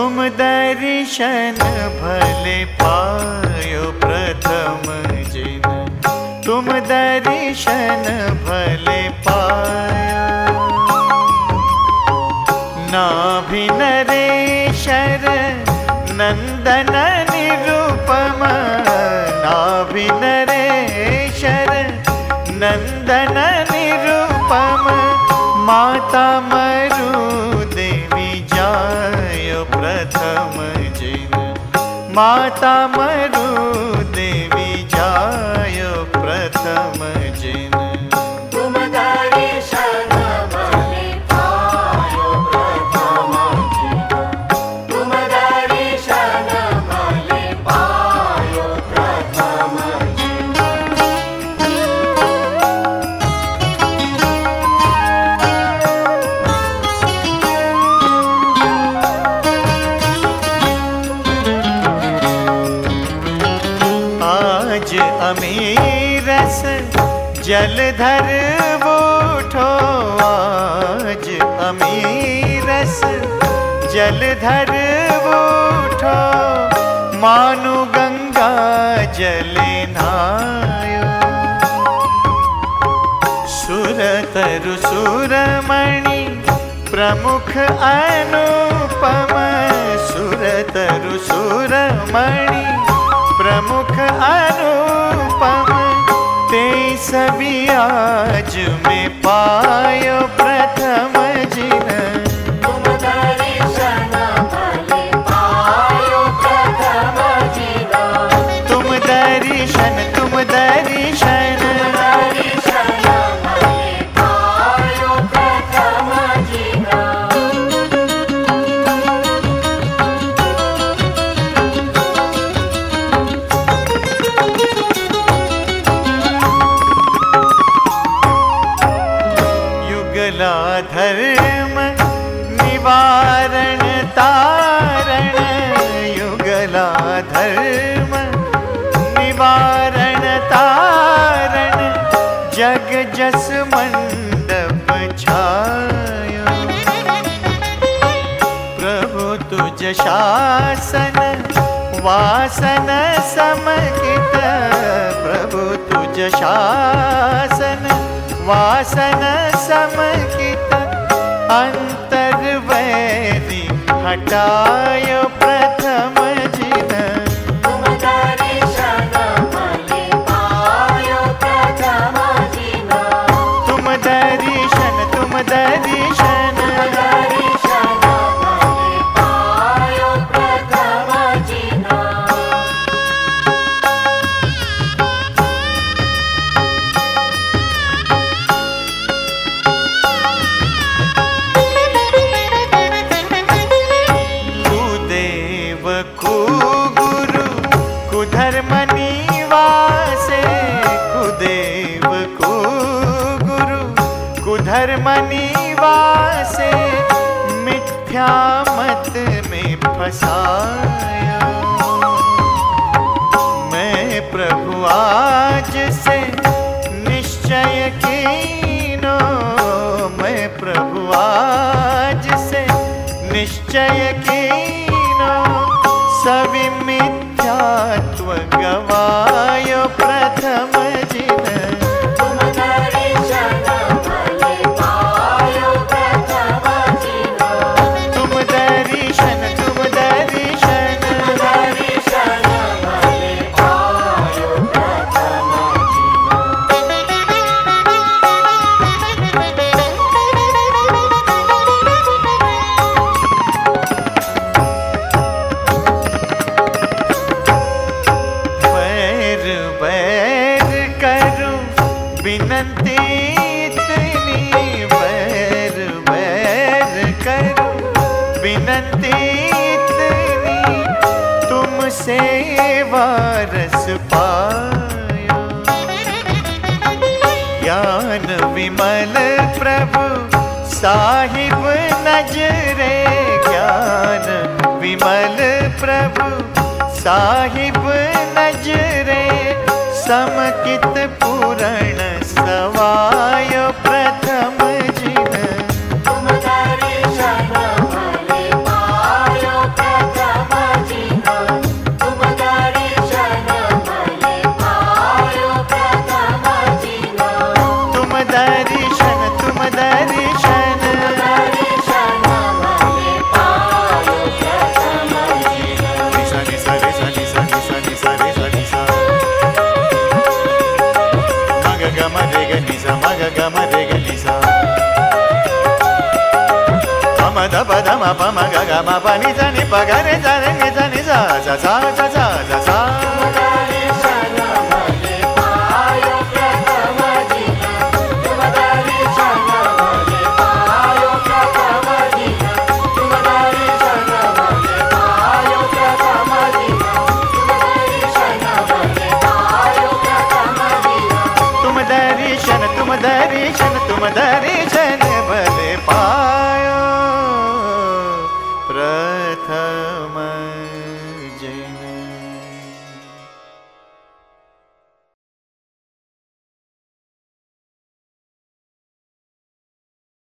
तुम दर्शन भले पायो प्रथम जिन, तुम दर्शन भले पायो। नाभि नरेशर नंदन निरुपम, नाभि नरेशर नंदन निरुपम, माता मरु देवी जायो प्रथम जिन, माता मरु देवी जायो प्रथम जिन। तुम दर्शन भले पायो प्रथम जिन, तुम दर्शन भले पायो प्रथम जिन। आज अमीरस जलधर उठो, आज अमीरस जलधर उठो, मानु गंगा जले नायो। सुरतरु सुरमणि प्रमुख अनुपम, सुरतरु सुरमणि प्रमुख अनुपम, ते सभी आज में पायो प्रथम जिन। तुम दर्शन भले पायो प्रथम जिन, तुम दर्शन, तुम दर्शन, दर्शन भले पायो प्रथम जिन। युगला धर्म निवारण तारण, युगला धर्म निवारण तारण, जग जस मंडप छायो। प्रभु तुझ शासन वासन समकित, प्रभु तुझ शासन वासन समकित, अंतर वैरी हटायो प्रथम जिन। तुम दर्शन भले पायो प्रथम जिन, तुम दर्शन, तुम दर्शन, दर्शन भले पायो प्रथम जिन। कुदेव कुगुरु कुधर्म निवासे, कुदेव कुगुरु कुधर्म निवासे, मिथ्या मत में फसाया। मैं प्रभु आज से निश्चय कीनो, मैं प्रभु आज से निश्चय कीनो, सवि मिथ्यात्व गवायो प्रथम जिन। तुम दर्शन भले पायो प्रथम जिन, तुम दर्शन, तुम दर्शन, दर्शन भले पायो प्रथम वैर वैर करूं विनती इतनी, वैर वैर करूं विनती इतनी, तुमसे वारस पायो। ज्ञान विमल प्रभु साहिब नजरे, ज्ञान विमल प्रभु साहिब नजरे, समकित पूरण सवायो प्रथम जिन। तुम दर्शन भले पायो प्रथम ग ग म रे ग नि सा प म ध प ध म प म ग ग म प नि सा नि प ग रे सा रे नि सा नि सा सा सा सा सा सा सा तुम दर्शन बल पायो प्रथम जन।